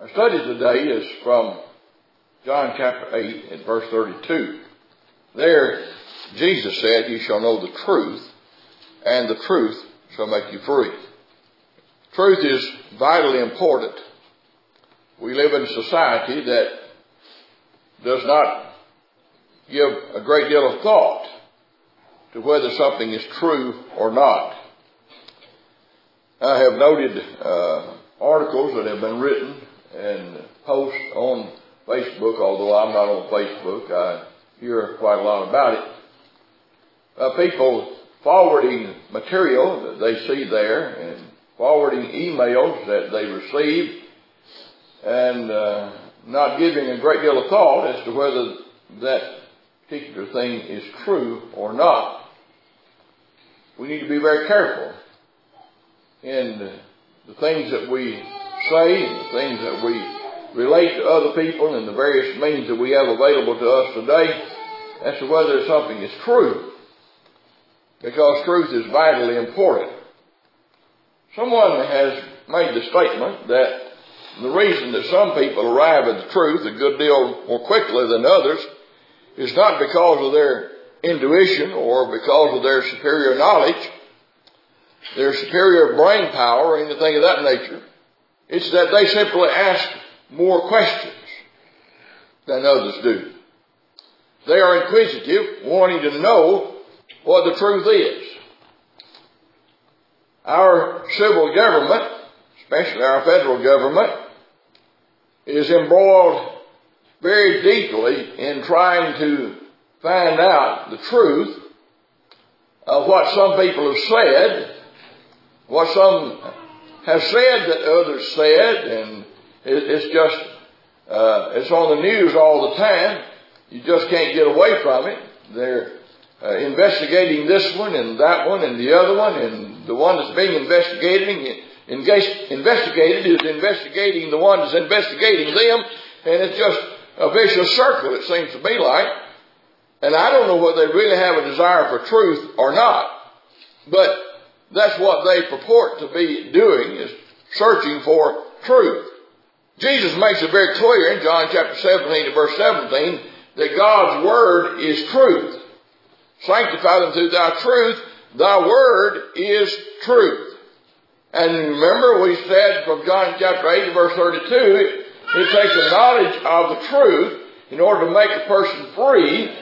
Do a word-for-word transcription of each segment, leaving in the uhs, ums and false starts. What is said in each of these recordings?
Our study today is from John chapter eight and verse thirty-two. There, Jesus said, "You shall know the truth, and the truth shall make you free." Truth is vitally important. We live in a society that does not give a great deal of thought to whether something is true or not. I have noted uh, articles that have been written and posts on Facebook, although I'm not on Facebook. I hear quite a lot about it. Uh, people forwarding material that they see there and forwarding emails that they receive and uh, not giving a great deal of thought as to whether that particular thing is true or not. We need to be very careful in the things that we say and the things that we relate to other people and the various means that we have available to us today as to whether something is true, because truth is vitally important. Someone has made the statement that the reason that some people arrive at the truth a good deal more quickly than others is not because of their intuition or because of their superior knowledge, their superior brain power, or anything of that nature. It's that they simply ask more questions than others do. They are inquisitive, wanting to know what the truth is. Our civil government, especially our federal government, is embroiled very deeply in trying to find out the truth of what some people have said, what some have said that others said, and it's just, uh, it's on the news all the time. You just can't get away from it. They're uh, investigating this one and that one and the other one, and the one that's being investigated, investigated is investigating the one that's investigating them, and it's just a vicious circle, it seems to be like. And I don't know whether they really have a desire for truth or not, but that's what they purport to be doing, is searching for truth. Jesus makes it very clear in John chapter seventeen and verse seventeen that God's word is truth. Sanctify them through thy truth. Thy word is truth. And remember, we said from John chapter eight and verse thirty-two, it, it takes a knowledge of the truth in order to make a person free.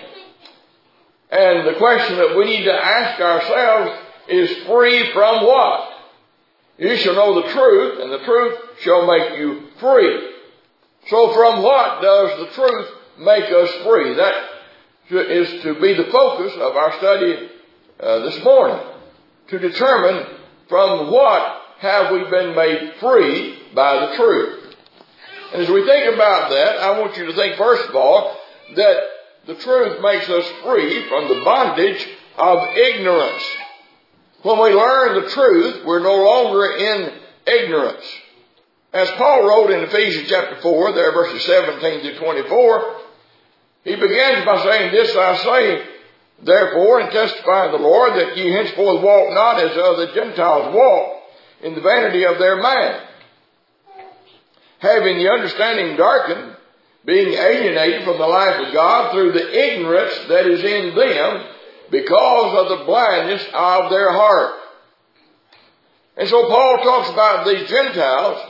And the question that we need to ask ourselves is, free from what? You shall know the truth, and the truth shall make you free. So from what does the truth make us free? That is to be the focus of our study uh, this morning. To determine from what have we been made free by the truth. And as we think about that, I want you to think first of all that the truth makes us free from the bondage of ignorance. When we learn the truth, we're no longer in ignorance. As Paul wrote in Ephesians chapter four, there verses seventeen through twenty-four, he begins by saying, "This I say, therefore, and testify in the Lord, that ye henceforth walk not as other Gentiles walk, in the vanity of their mind, having the understanding darkened, being alienated from the life of God through the ignorance that is in them, because of the blindness of their heart." And so Paul talks about these Gentiles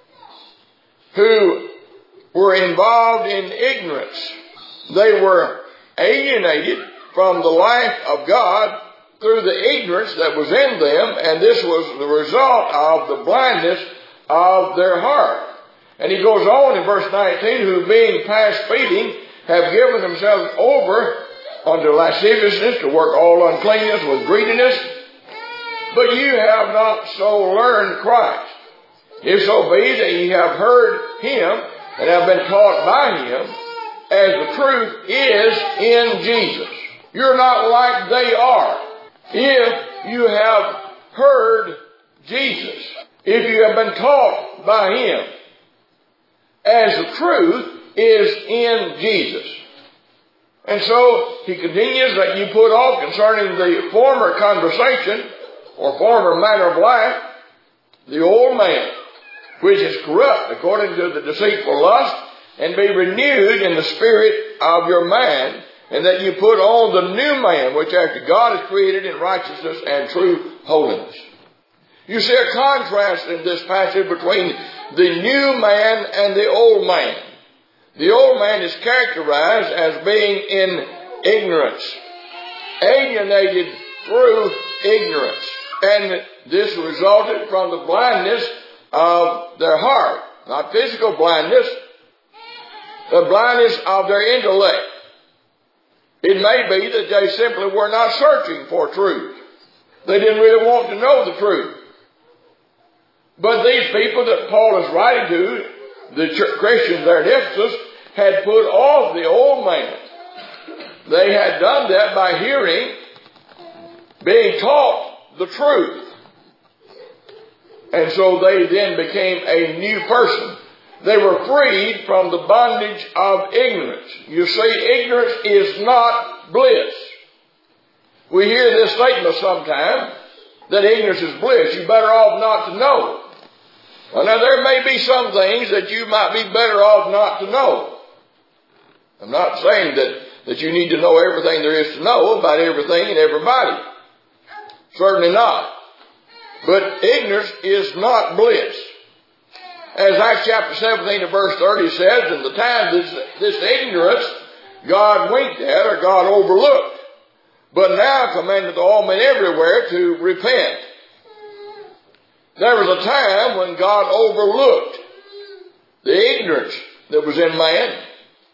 who were involved in ignorance. They were alienated from the life of God through the ignorance that was in them, and this was the result of the blindness of their heart. And he goes on in verse nineteen, "Who being past feeding have given themselves over unto lasciviousness, to work all uncleanness with greediness. But you have not so learned Christ. If so be that ye have heard him, and have been taught by him, as the truth is in Jesus." You're not like they are. If you have heard Jesus, if you have been taught by him, as the truth is in Jesus. And so he continues that you put off concerning the former conversation or former manner of life, the old man, which is corrupt according to the deceitful lust, and be renewed in the spirit of your mind, and that you put on the new man, which after God is created in righteousness and true holiness. You see a contrast in this passage between the new man and the old man. The old man is characterized as being in ignorance, alienated through ignorance. And this resulted from the blindness of their heart. Not physical blindness, the blindness of their intellect. It may be that they simply were not searching for truth. They didn't really want to know the truth. But these people that Paul is writing to, the Christians there at Ephesus, had put off the old man. They had done that by hearing, being taught the truth. And so they then became a new person. They were freed from the bondage of ignorance. You see, ignorance is not bliss. We hear this statement sometimes, that ignorance is bliss. You're better off not to know. Well, now there may be some things that you might be better off not to know. I'm not saying that, that you need to know everything there is to know about everything and everybody. Certainly not. But ignorance is not bliss. As Acts chapter seventeen and verse thirty says, in the time this, this ignorance God winked at or God overlooked, but now commandeth all men everywhere to repent. There was a time when God overlooked the ignorance that was in man,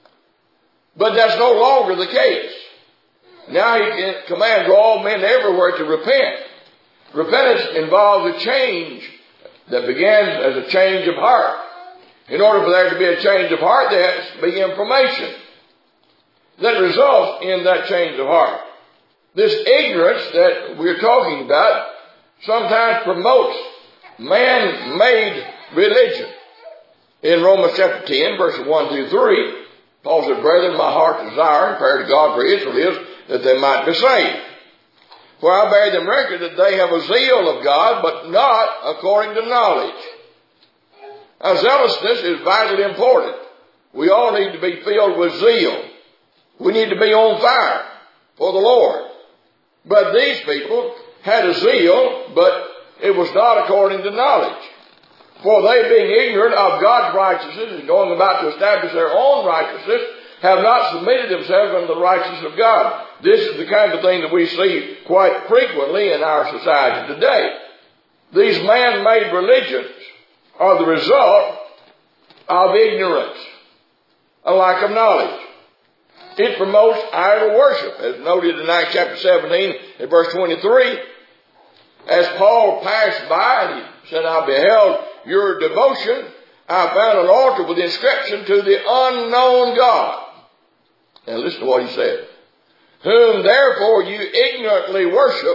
but that's no longer the case. Now He commands all men everywhere to repent. Repentance involves a change that begins as a change of heart. In order for there to be a change of heart, there has to be information that results in that change of heart. This ignorance that we're talking about sometimes promotes man-made religion. In Romans chapter ten, verses one through three, Paul said, Brethren, my heart's desire and prayer to God for Israel is that they might be saved. For I bear them record that they have a zeal of God, but not according to knowledge. Now, zealousness is vitally important. We all need to be filled with zeal. We need to be on fire for the Lord. But these people had a zeal, but it was not according to knowledge. For they, being ignorant of God's righteousness and going about to establish their own righteousness, have not submitted themselves unto the righteousness of God. This is the kind of thing that we see quite frequently in our society today. These man-made religions are the result of ignorance, a lack of knowledge. It promotes idol worship, as noted in Acts chapter seventeen and verse twenty-three. As Paul passed by, and he said, I beheld your devotion. I found an altar with the inscription to the unknown God. Now listen to what he said. Whom therefore you ignorantly worship,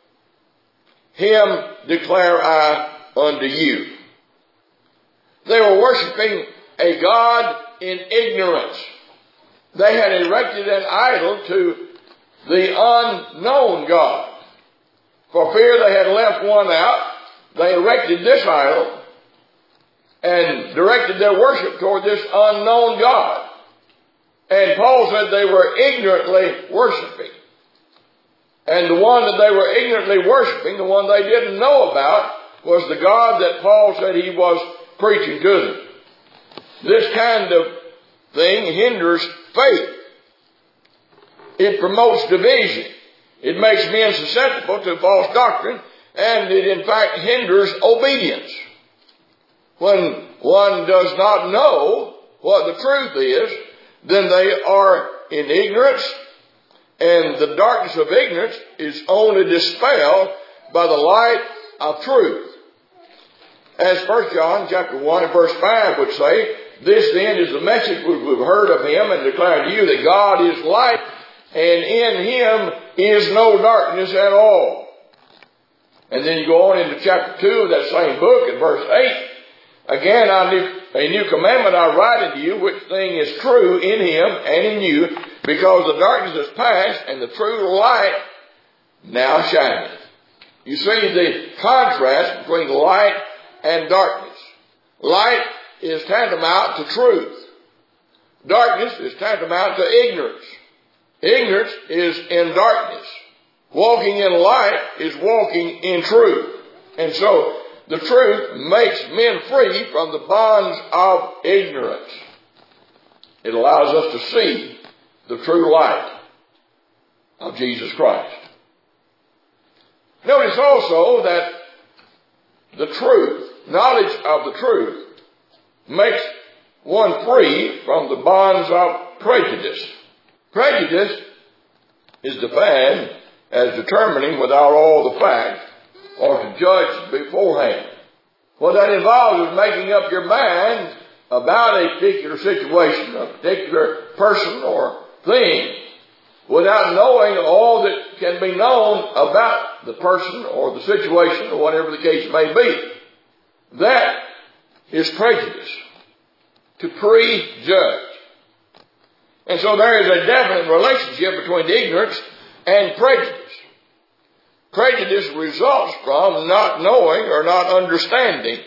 him declare I unto you. They were worshiping a God in ignorance. They had erected an idol to the unknown God. For fear they had left one out, they erected this idol and directed their worship toward this unknown God. And Paul said they were ignorantly worshiping. And the one that they were ignorantly worshiping, the one they didn't know about, was the God that Paul said he was preaching to them. This kind of thing hinders faith. It promotes division. It makes men susceptible to false doctrine, and it in fact hinders obedience. When one does not know what the truth is, then they are in ignorance, and the darkness of ignorance is only dispelled by the light of truth. As First John chapter one and verse five would say, this then is the message which we've heard of him and declare to you that God is light, and in him is no darkness at all. And then you go on into chapter two of that same book in verse eight. Again, I knew, a new commandment I write unto you, which thing is true in him and in you, because the darkness is past, and the true light now shineth. You see the contrast between light and darkness. Light is tantamount to truth. Darkness is tantamount to ignorance. Ignorance is in darkness. Walking in light is walking in truth. And so the truth makes men free from the bonds of ignorance. It allows us to see the true light of Jesus Christ. Notice also that the truth, knowledge of the truth, makes one free from the bonds of prejudice. Prejudice is defined as determining without all the facts or to judge beforehand. What that involves is making up your mind about a particular situation, a particular person or thing, without knowing all that can be known about the person or the situation or whatever the case may be. That is prejudice, to prejudge. And so there is a definite relationship between ignorance and prejudice. Prejudice results from not knowing or not understanding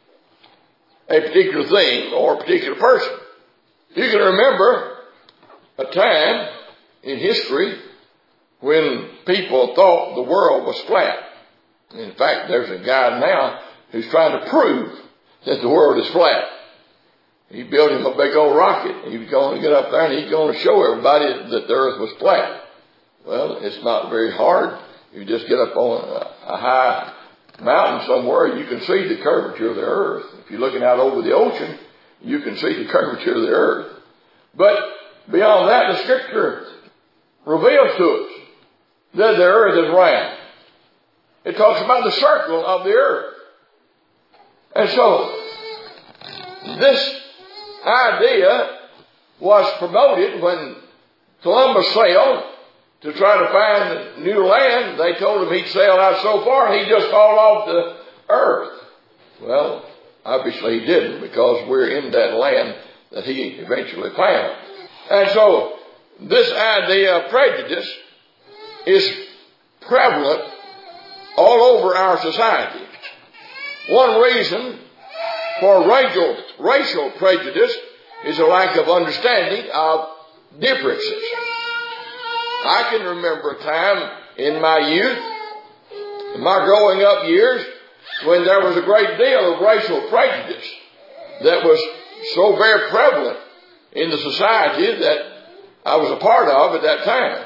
a particular thing or a particular person. You can remember a time in history when people thought the world was flat. In fact, there's a guy now who's trying to prove that the world is flat. He built him a big old rocket. He was going to get up there and he's going to show everybody that the earth was flat. Well, it's not very hard. You just get up on a, a high mountain somewhere, you can see the curvature of the earth. If you're looking out over the ocean, you can see the curvature of the earth. But beyond that, the Scripture reveals to us that the earth is round. It talks about the circle of the earth. And so, this idea was promoted when Columbus sailed to try to find new land. They told him he'd sailed out so far and he'd just fall off the earth. Well, obviously he didn't, because we're in that land that he eventually found. And so, this idea of prejudice is prevalent all over our society. One reason for racial, racial prejudice is a lack of understanding of differences. I can remember a time in my youth, in my growing up years, when there was a great deal of racial prejudice that was so very prevalent in the society that I was a part of at that time.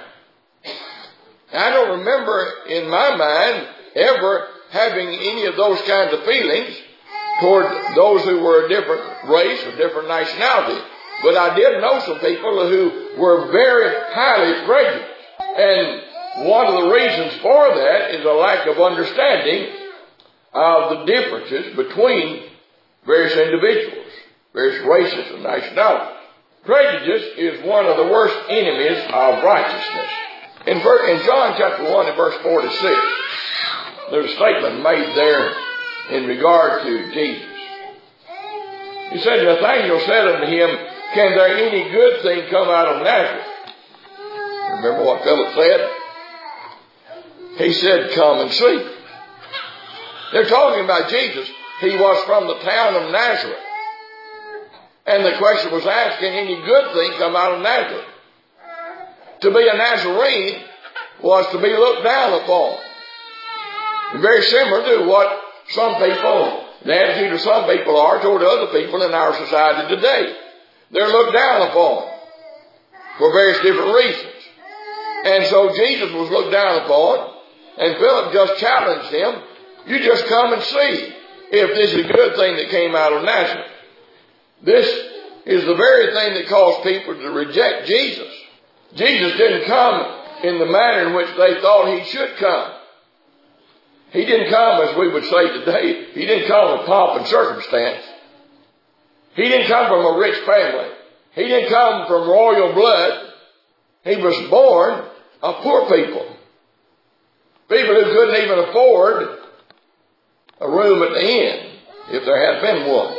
I don't remember in my mind ever having any of those kinds of feelings toward those who were a different race or different nationality. But I did know some people who were very highly prejudiced. And one of the reasons for that is a lack of understanding of the differences between various individuals, various races and nationalities. Prejudice is one of the worst enemies of righteousness. In, in John chapter one and verse forty-six, there's a statement made there in regard to Jesus. He said, Nathanael said unto him, can there any good thing come out of Nazareth? Remember what Philip said? He said, come and see. They're talking about Jesus. He was from the town of Nazareth. And the question was asked, can any good thing come out of Nazareth? To be a Nazarene was to be looked down upon. Very similar to what some people, the attitude of some people are toward other people in our society today. They're looked down upon for various different reasons. And so Jesus was looked down upon, and Philip just challenged him, you just come and see if this is a good thing that came out of Nazareth. This is the very thing that caused people to reject Jesus. Jesus didn't come in the manner in which they thought he should come. He didn't come, as we would say today, he didn't come with pomp and circumstance. He didn't come from a rich family. He didn't come from royal blood. He was born of poor people. People who couldn't even afford a room at the inn, if there had been one.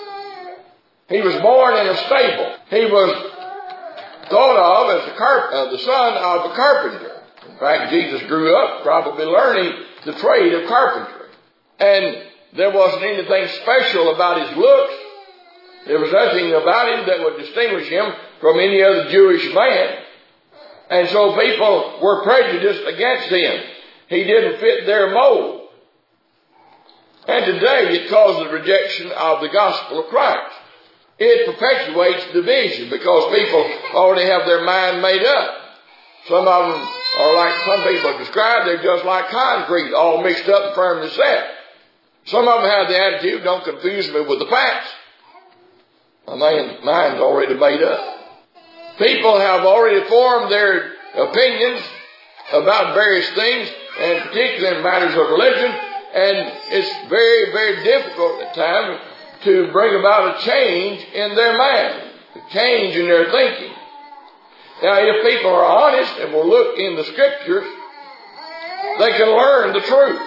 He was born in a stable. He was thought of as the, carp- uh, the son of a carpenter. In fact, Jesus grew up probably learning the trade of carpentry. And there wasn't anything special about his looks. There was nothing about him that would distinguish him from any other Jewish man. And so people were prejudiced against him. He didn't fit their mold. And today it causes the rejection of the gospel of Christ. It perpetuates division because people already have their mind made up. Some of them are like some people describe, they're just like concrete, all mixed up and firmly set. Some of them have the attitude, don't confuse me with the facts. My mind's already made up. People have already formed their opinions about various things, and particularly in matters of religion, and it's very, very difficult at times to bring about a change in their mind, a change in their thinking. Now, if people are honest and will look in the Scriptures, they can learn the truth.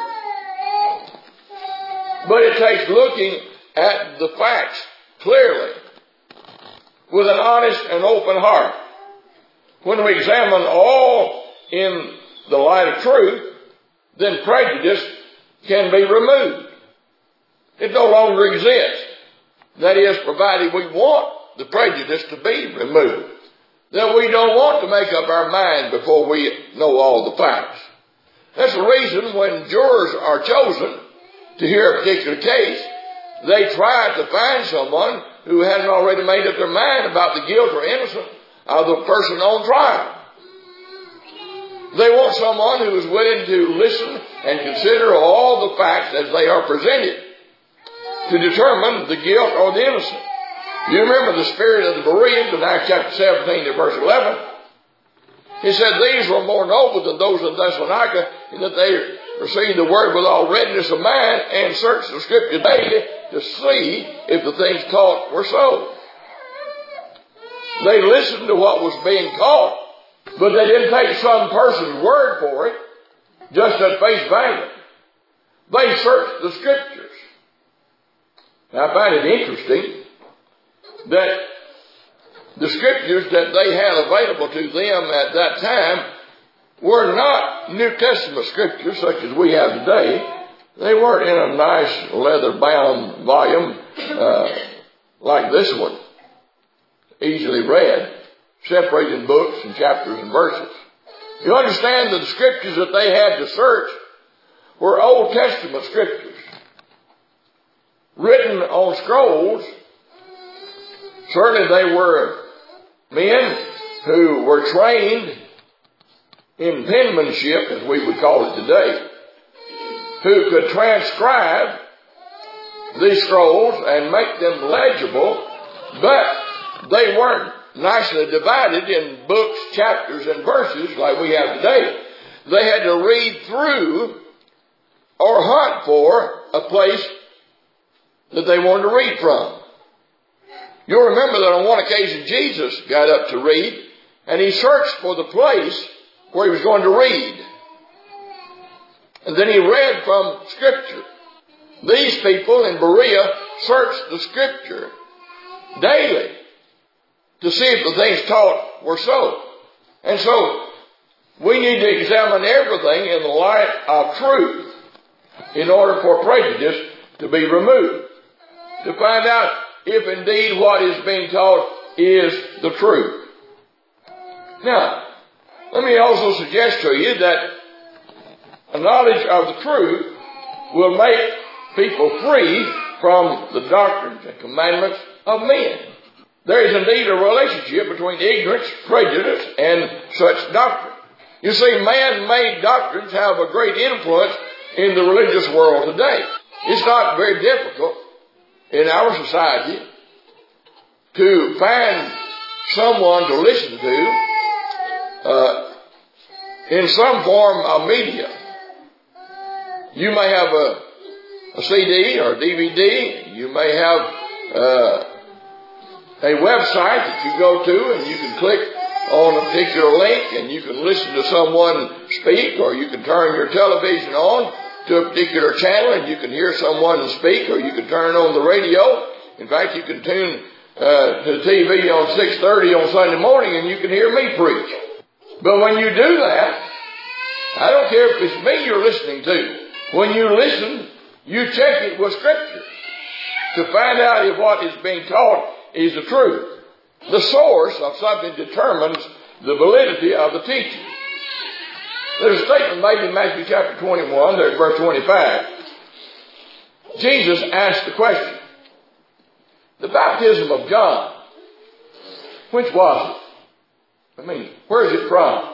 But it takes looking at the facts clearly, with an honest and open heart. When we examine all in the light of truth, then prejudice can be removed. It no longer exists. That is, provided we want the prejudice to be removed. That we don't want to make up our mind before we know all the facts. That's the reason when jurors are chosen to hear a particular case, they try to find someone who hasn't already made up their mind about the guilt or innocence of the person on trial. They want someone who is willing to listen and consider all the facts as they are presented to determine the guilt or the innocence. You remember the spirit of the Bereans in Acts chapter seventeen to verse eleven. He said, these were more noble than those in Thessalonica, in that they received the word with all readiness of mind and searched the Scripture daily to see if the things taught were so. They listened to what was being taught, but they didn't take some person's word for it, just at face value. They searched the Scriptures. Now, I find it interesting that the Scriptures that they had available to them at that time were not New Testament Scriptures such as we have today. They weren't in a nice leather-bound volume uh, like this one, easily read, separated books and chapters and verses. You understand that the Scriptures that they had to search were Old Testament Scriptures, written on scrolls. Certainly they were men who were trained in penmanship, as we would call it today, who could transcribe these scrolls and make them legible, but they weren't nicely divided in books, chapters, and verses like we have today. They had to read through or hunt for a place that they wanted to read from. You'll remember that on one occasion Jesus got up to read, and he searched for the place where he was going to read. And then he read from Scripture. These people in Berea searched the Scripture daily to see if the things taught were so. And so we need to examine everything in the light of truth in order for prejudice to be removed, to find out if indeed what is being taught is the truth. Now, let me also suggest to you that a knowledge of the truth will make people free from the doctrines and commandments of men. There is indeed a relationship between ignorance, prejudice, and such doctrine. You see, man-made doctrines have a great influence in the religious world today. It's not very difficult in our society to find someone to listen to uh, in some form of media. You may have a, a C D or D V D. You may have uh, a website that you go to and you can click on a particular link and you can listen to someone speak, or you can turn your television on to a particular channel and you can hear someone speak, or you can turn on the radio. In fact, you can tune uh, to the T V on six thirty on Sunday morning and you can hear me preach. But when you do that, I don't care if it's me you're listening to. When you listen You check it with Scripture to find out if what is being taught is the truth. The source of something determines the validity of the teaching. There's a statement made in Matthew chapter twenty-one, there's verse twenty-five. Jesus asked the question, the baptism of John, which was it? I mean, where is it from?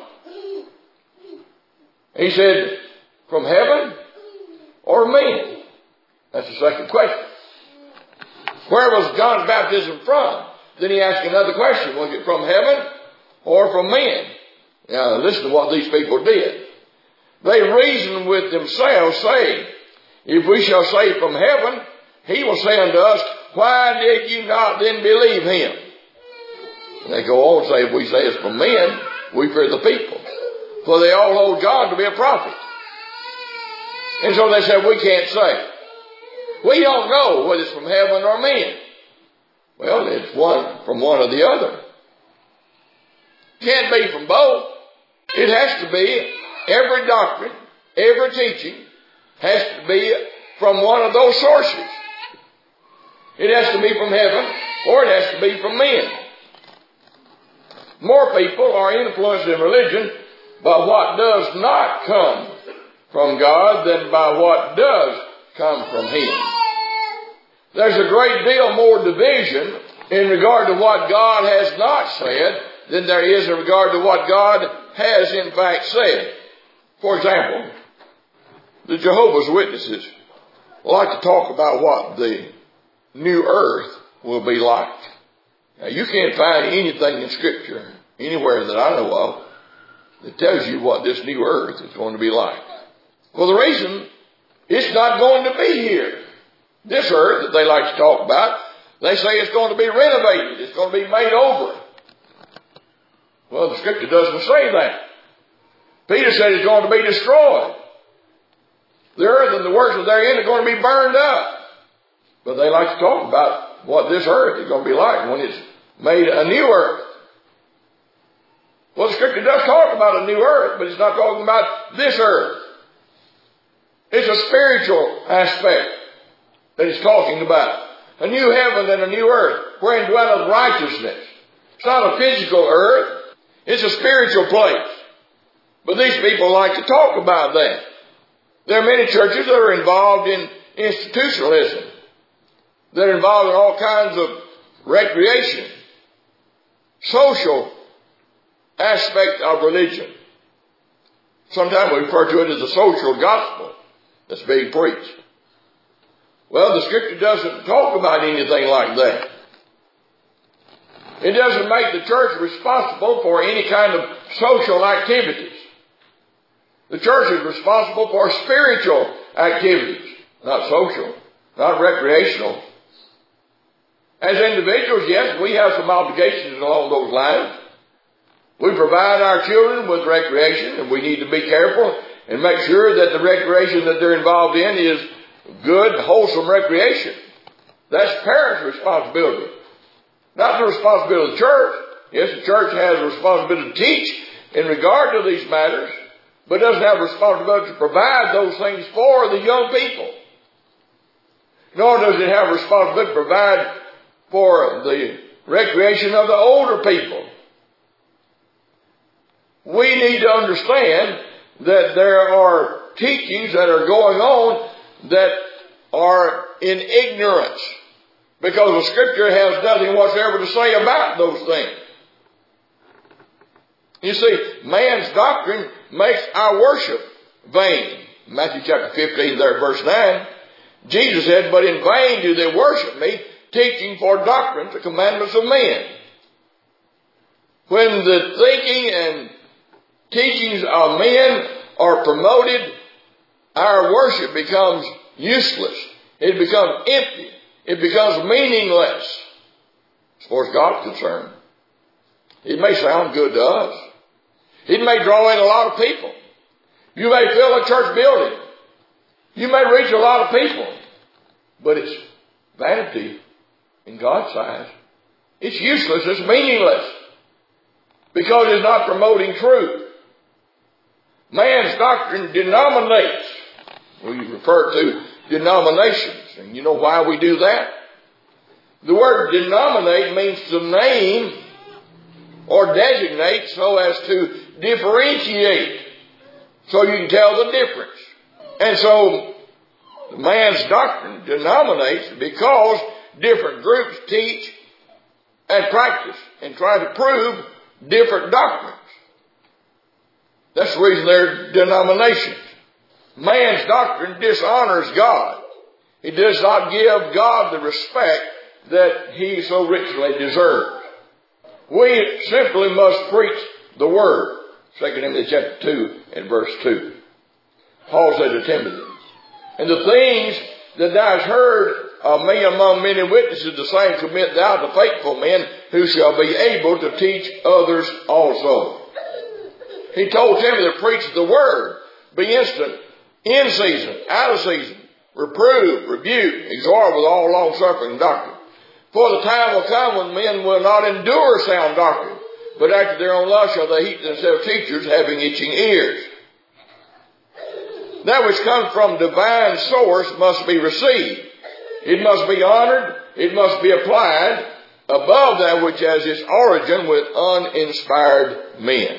He said, from heaven or men? That's the second question. Where was John's baptism from? Then he asked another question. Was it from heaven or from men? Now listen to what these people did. They reasoned with themselves, saying, if we shall say from heaven, he will say unto us, why did you not then believe him? And they go on and say, if we say it's from men, we fear the people. For they all hold John to be a prophet. And so they said, we can't say. We don't know whether it's from heaven or men. Well, it's one from one or the other. Can't be from both. It has to be, every doctrine, every teaching has to be from one of those sources. It has to be from heaven or it has to be from men. More people are influenced in religion by what does not come from God than by what does come from Him. There's a great deal more division in regard to what God has not said than there is in regard to what God has in fact said. For example, the Jehovah's Witnesses like to talk about what the new earth will be like. Now, you can't find anything in Scripture, anywhere that I know of, that tells you what this new earth is going to be like. For the reason, it's not going to be here. This earth that they like to talk about, they say it's going to be renovated. It's going to be made over. Well, the Scripture doesn't say that. Peter said it's going to be destroyed. The earth and the works therein are going to be burned up. But they like to talk about what this earth is going to be like when it's made a new earth. Well, the Scripture does talk about a new earth, but it's not talking about this earth. It's a spiritual aspect that it's talking about. A new heaven and a new earth, wherein dwelleth righteousness. It's not a physical earth. It's a spiritual place. But these people like to talk about that. There are many churches that are involved in institutionalism. They're involved in all kinds of recreation, social aspect of religion. Sometimes we refer to it as the social gospel that's being preached. Well, the Scripture doesn't talk about anything like that. It doesn't make the church responsible for any kind of social activities. The church is responsible for spiritual activities, not social, not recreational. As individuals, yes, we have some obligations along those lines. We provide our children with recreation, and we need to be careful and make sure that the recreation that they're involved in is good, wholesome recreation. That's parents' responsibility, not the responsibility of the church. Yes, the church has a responsibility to teach in regard to these matters, but doesn't have a responsibility to provide those things for the young people. Nor does it have a responsibility to provide for the recreation of the older people. We need to understand that there are teachings that are going on that are in ignorance, because the Scripture has nothing whatsoever to say about those things. You see, man's doctrine makes our worship vain. Matthew chapter fifteen, there, verse nine, Jesus said, but in vain do they worship me, teaching for doctrine the commandments of men. When the thinking and teachings of men are promoted, our worship becomes useless. It becomes empty. It becomes meaningless as far as God is concerned. It may sound good to us. It may draw in a lot of people. You may fill a church building. You may reach a lot of people. But it's vanity in God's eyes. It's useless. It's meaningless. Because it's not promoting truth. Man's doctrine denominates. We refer to denominations. And you know why we do that? The word denominate means to name or designate so as to differentiate, so you can tell the difference. And so the man's doctrine denominates because different groups teach and practice and try to prove different doctrines. That's the reason they're denominations. Man's doctrine dishonors God. It does not give God the respect that He so richly deserves. We simply must preach the Word. Second Timothy chapter two and verse two. Paul said to Timothy, and the things that thou hast heard of me among many witnesses, the same commit thou to faithful men who shall be able to teach others also. He told Timothy to preach the Word, be instant, in season, out of season, reprove, rebuke, exhort with all long-suffering and doctrine. For the time will come when men will not endure sound doctrine, but after their own lust shall they heap themselves teachers having itching ears. That which comes from divine source must be received. It must be honored. It must be applied above that which has its origin with uninspired men.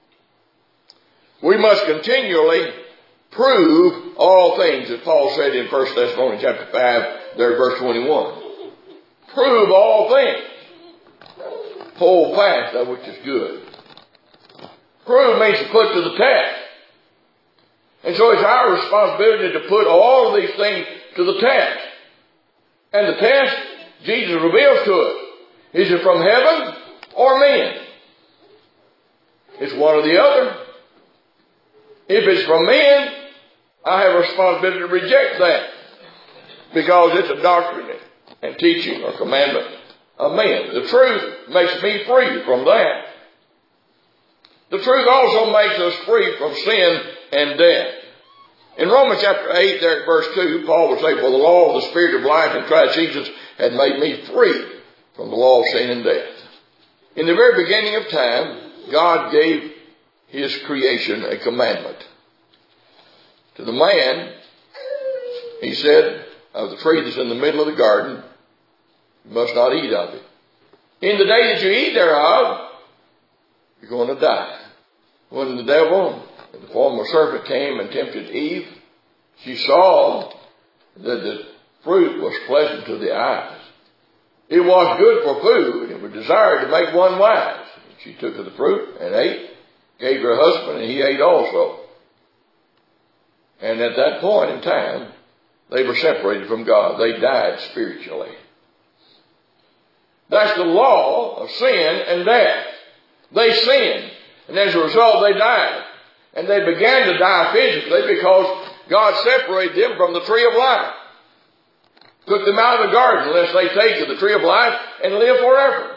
We must continually prove all things, as Paul said in First Thessalonians chapter five, there verse twenty-one. Prove all things. Hold fast that which is good. Prove means to put to the test. And so it's our responsibility to put all of these things to the test. And the test, Jesus reveals to us. Is it from heaven or men? It's one or the other. If it's from men, I have a responsibility to reject that, because it's a doctrine and teaching or commandment of men. The truth makes me free from that. The truth also makes us free from sin and death. In Romans chapter eight, there at verse two, Paul would say, for the law of the Spirit of life in Christ Jesus had made me free from the law of sin and death. In the very beginning of time, God gave His creation a commandment. To the man, He said, of the tree that's in the middle of the garden, you must not eat of it. In the day that you eat thereof, you're going to die. When the devil, in the form of a serpent, came and tempted Eve, she saw that the fruit was pleasant to the eyes. It was good for food, and was desired to make one wise. She took of the fruit and ate, gave her husband, and he ate also. And at that point in time, they were separated from God. They died spiritually. That's the law of sin and death. They sinned, and as a result they died. And they began to die physically because God separated them from the tree of life. Took them out of the garden lest they take of the tree of life and live forever.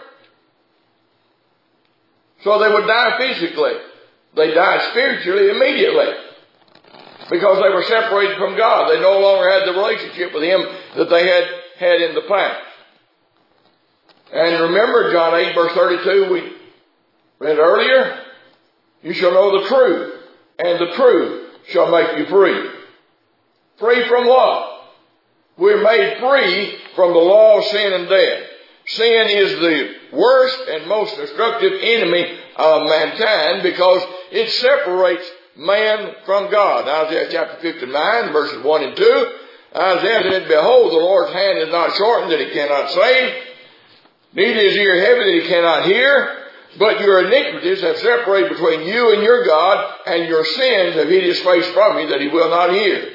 So they would die physically. They died spiritually immediately, because they were separated from God. They no longer had the relationship with Him that they had had in the past. And remember John eight verse thirty-two, we read earlier, you shall know the truth, and the truth shall make you free. Free from what? We're made free from the law of sin and death. Sin is the worst and most destructive enemy of mankind because it separates man from God. Isaiah chapter fifty-nine, verses one and two. Isaiah said, behold, the Lord's hand is not shortened that He cannot save, neither is His ear heavy that He cannot hear. But your iniquities have separated between you and your God, and your sins have hid His face from you that He will not hear.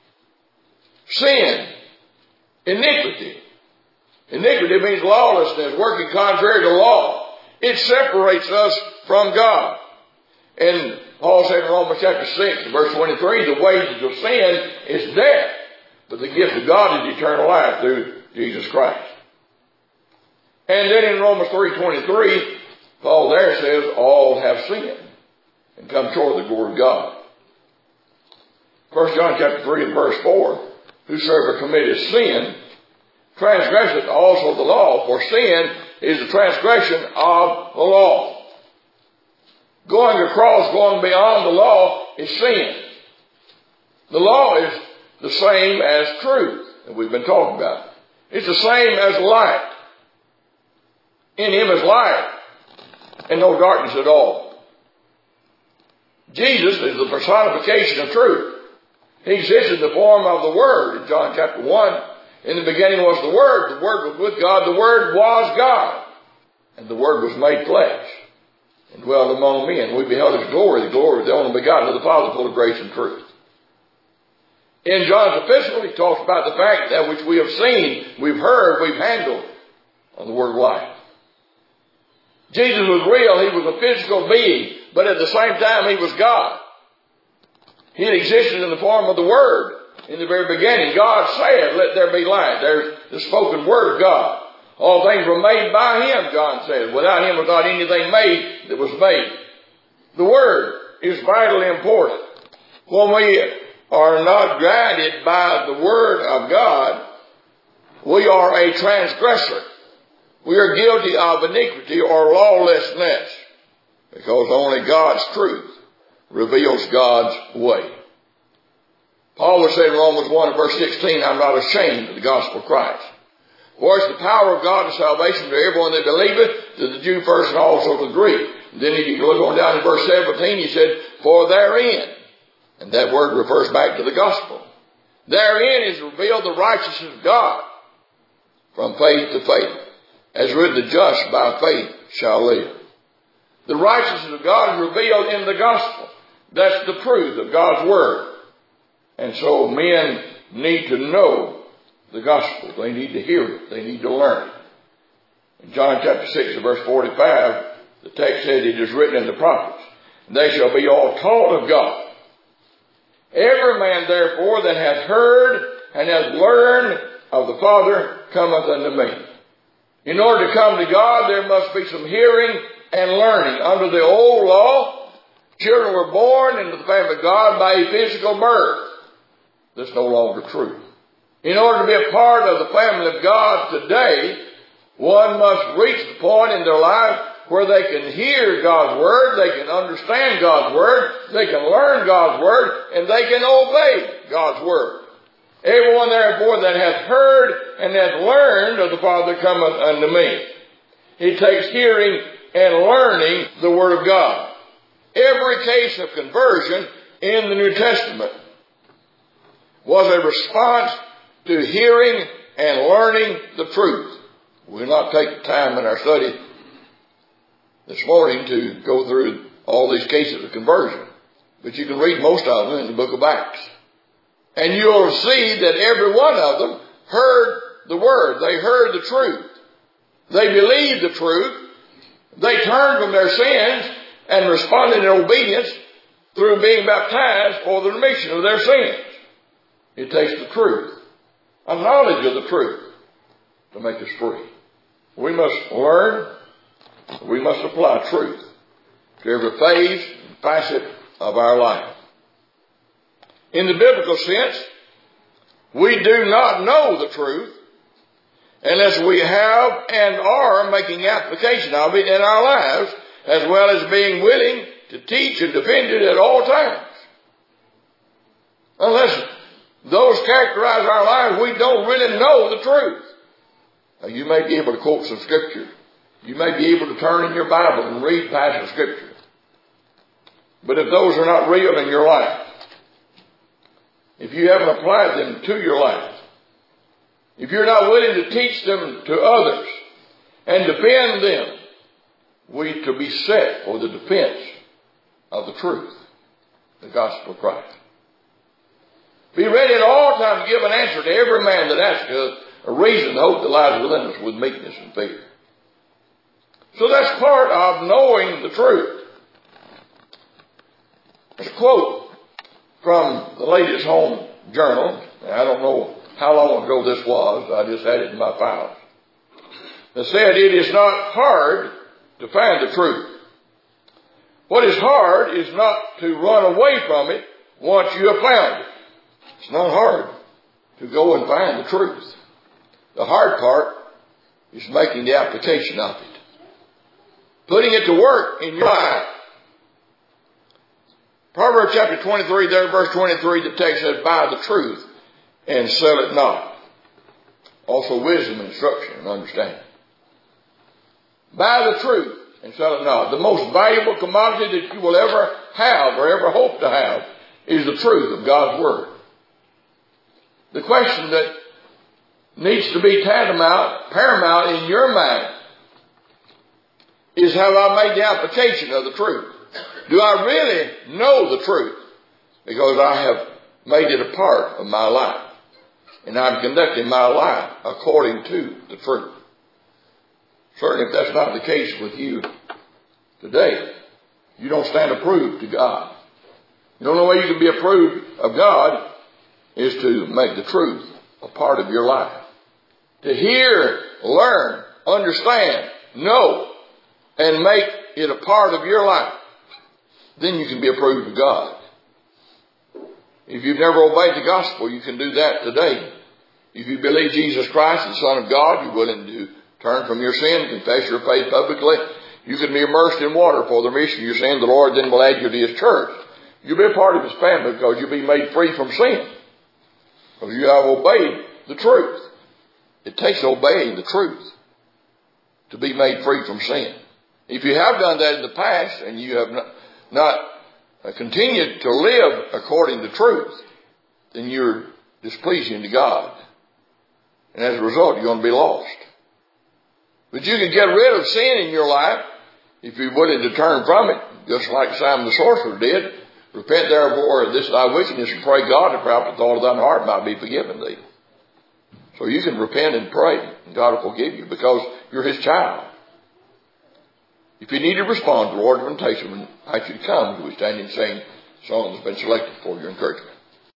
Sin. Iniquity. Iniquity means lawlessness, working contrary to law. It separates us from God. And Paul said in Romans chapter six, verse twenty-three, the wages of sin is death, but the gift of God is eternal life through Jesus Christ. And then in Romans three twenty-three, Paul there says, all have sinned and come short of the glory of God. First John chapter three and verse four, whosoever committeth sin transgresseth also the law, for sin is the transgression of the law. Going across, going beyond the law is sin. The law is the same as truth that we've been talking about. It's the same as light. In him is light and no darkness at all. Jesus is the personification of truth. He exists in the form of the Word in John chapter one. In the beginning was the Word. The Word was with God. The Word was God. And the Word was made flesh and dwelt among men. We beheld his glory, the glory of the only begotten of the Father, full of grace and truth. In John's epistle, he talks about the fact that which we have seen, we've heard, we've handled on the Word of life. Jesus was real. He was a physical being, but at the same time, he was God. He had existed in the form of the Word in the very beginning. God said, let there be light. There's the spoken Word of God. All things were made by him, John says. Without him was not anything made that was made. The Word is vitally important. When we are not guided by the Word of God, we are a transgressor. We are guilty of iniquity or lawlessness, because only God's truth reveals God's way. Paul was saying in Romans one and verse sixteen, I'm not ashamed of the gospel of Christ. For it's the power of God to salvation to everyone that believeth, to the Jew first and also to the Greek. And then if you look on down in verse seventeen, he said, for therein, and that word refers back to the gospel, therein is revealed the righteousness of God from faith to faith. As written, the just by faith shall live. The righteousness of God is revealed in the gospel. That's the truth of God's Word. And so men need to know the gospel. They need to hear it. They need to learn it. In John chapter six and verse forty-five, the text said, it is written in the prophets, and they shall be all taught of God. Every man therefore that hath heard and hath learned of the Father cometh unto me. In order to come to God, there must be some hearing and learning. Under the old law, children were born into the family of God by a physical birth. That's no longer true. In order to be a part of the family of God today, one must reach the point in their life where they can hear God's Word, they can understand God's Word, they can learn God's Word, and they can obey God's Word. Everyone therefore that hath heard and hath learned of the Father cometh unto me. It takes hearing and learning the Word of God. Every case of conversion in the New Testament was a response to hearing and learning the truth. We'll not take the time in our study this morning to go through all these cases of conversion, but you can read most of them in the book of Acts. And you'll see that every one of them heard the Word. They heard the truth. They believed the truth. They turned from their sins and responded in obedience through being baptized for the remission of their sins. It takes the truth, a knowledge of the truth, to make us free. We must learn. We must apply truth to every phase and facet of our life. In the biblical sense, we do not know the truth unless we have and are making application of it in our lives, as well as being willing to teach and defend it at all times. Unless those characterize our lives, we don't really know the truth. Now, you may be able to quote some scripture. You may be able to turn in your Bible and read past the scripture. But if those are not real in your life, if you haven't applied them to your life, if you're not willing to teach them to others and defend them, we to be set for the defense of the truth, the gospel of Christ. Be ready at all times to give an answer to every man that asks us a reason to hope that lies within us with meekness and fear. So that's part of knowing the truth. There's a quote from the Ladies' Home Journal. I don't know how long ago this was. I just had it in my files. It said, it is not hard to find the truth. What is hard is not to run away from it once you have found it. It's not hard to go and find the truth. The hard part is making the application of it. Putting it to work in your life. Proverbs chapter twenty-three, there verse twenty-three, the text says, buy the truth and sell it not. Also wisdom, instruction, and understanding. Buy the truth and sell it not. The most valuable commodity that you will ever have or ever hope to have is the truth of God's Word. The question that needs to be tantamount, paramount in your mind is, have I made the application of the truth? Do I really know the truth? Because I have made it a part of my life. And I'm conducting my life according to the truth. Certainly if that's not the case with you today, you don't stand approved to God. The only way you can be approved of God is to make the truth a part of your life. To hear, learn, understand, know, and make it a part of your life. Then you can be approved of God. If you've never obeyed the gospel, you can do that today. If you believe Jesus Christ, the Son of God, you're willing to turn from your sin, confess your faith publicly, you can be immersed in water for the remission of your sin. The Lord then will add you to His church. You'll be a part of His family because you'll be made free from sin. Because you have obeyed the truth. It takes obeying the truth to be made free from sin. If you have done that in the past and you have not, not continued to live according to truth, then you're displeasing to God. And as a result, you're going to be lost. But you can get rid of sin in your life if you're willing to turn from it, just like Simon the sorcerer did. Repent therefore of this thy wickedness and pray God that perhaps the thought of thine heart might be forgiven thee. So you can repent and pray, and God will forgive you because you're His child. If you need to respond to the Lord's invitation, I should come to we stand and sing a song that's been selected for your encouragement.